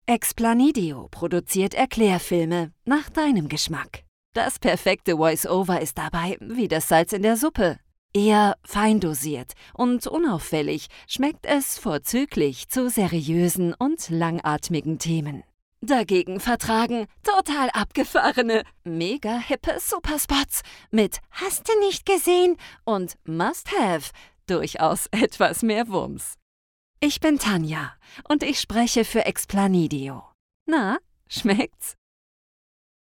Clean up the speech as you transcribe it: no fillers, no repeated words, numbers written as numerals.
Explanidio produziert Erklärfilme nach deinem Geschmack. Das perfekte Voice-Over ist dabei wie das Salz in der Suppe. Eher fein dosiert und unauffällig schmeckt es vorzüglich zu seriösen und langatmigen Themen. Dagegen vertragen total abgefahrene, mega hippe Superspots mit „Hast du nicht gesehen?" und Must-Have durchaus etwas mehr Wumms. Ich bin Tanja und ich spreche für Explanidio. Na, schmeckt's?